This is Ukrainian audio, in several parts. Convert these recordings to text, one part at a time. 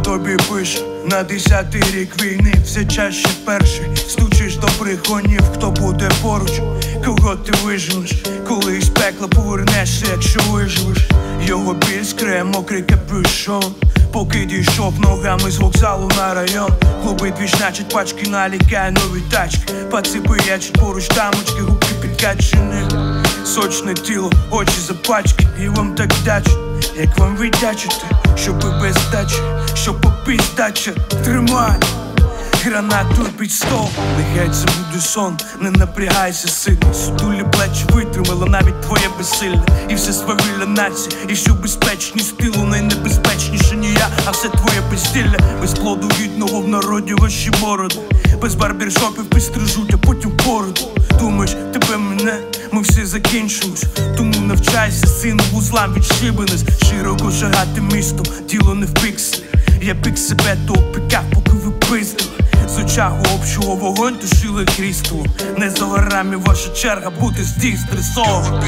тобі пише на 10-й рік війни. Все чаще перший стучиш до брехунів. Хто буде поруч, кого ти виженеш, коли із пекла повернешся, якщо виживеш. Його біль скриє мокрий капюшон, поки дійшов ногами з вокзалу на район. Клуби дві значить пачки, налікає нові тачки. Паци пиячить поруч дамочки, губки підкачені. Сочне тіло, очі запачки. І вам так дячить, як вам віддячити, щоби без дачі, щоб попіздача. Тримай гранату під стол, нехай це буде сон, не напрягайся сильно. Сутулі плечі витримала навіть твоє безсилля. І все свавілля нації, і всю безпечність тилу. Найнебезпечніше не я, а все твоє безділля. Без плоду гідного в народі ваші бороди. Без барбершопів підстрижуть, а потім бороду. Думаєш, тебе мене, ми всі закінчимось. Тому навчайся, сину, вузлам відшибленись. Широко шагати містом, діло не в пікселі. Я пік себе, то опікав, поки ви пиздили. З очагу общого вогонь тушили крісло. Не за горами ваша черга бути здесь стресово.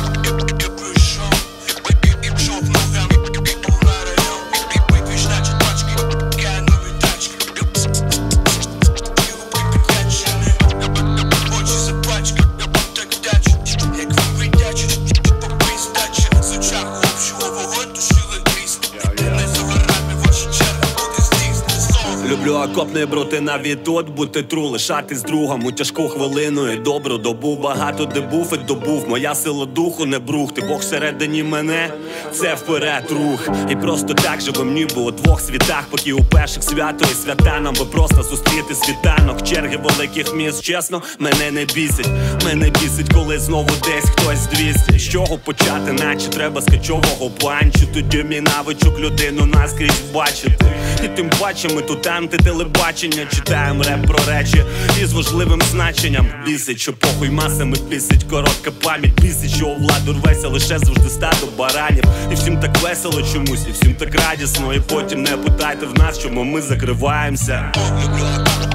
Люблю окопний брути на відтот, бути тру, лишати з другом у тяжку хвилину і добру добу. Багато де був і добув, моя сила духу не брух. Ти Бог всередині мене, це вперед рух. І просто так живем ніби у двох світах. Поки у перших свято і свята нам би просто зустріти світанок. Черги великих міст, чесно, мене не бісить. Мене бісить, коли знову десь хтось з 200. З чого почати, наче треба з качового панчу. Тоді мій навичок людину наскрізь бачити. І тим паче ми тут антителебачення. Читаємо реп про речі із важливим значенням. Бісить, що похуй масами бісить, коротка пам'ять. Бісить, що у владу рветься лише завжди стадо баранів. І всім так весело чомусь, і всім так радісно. І потім не питайте в нас, чому ми закриваємося.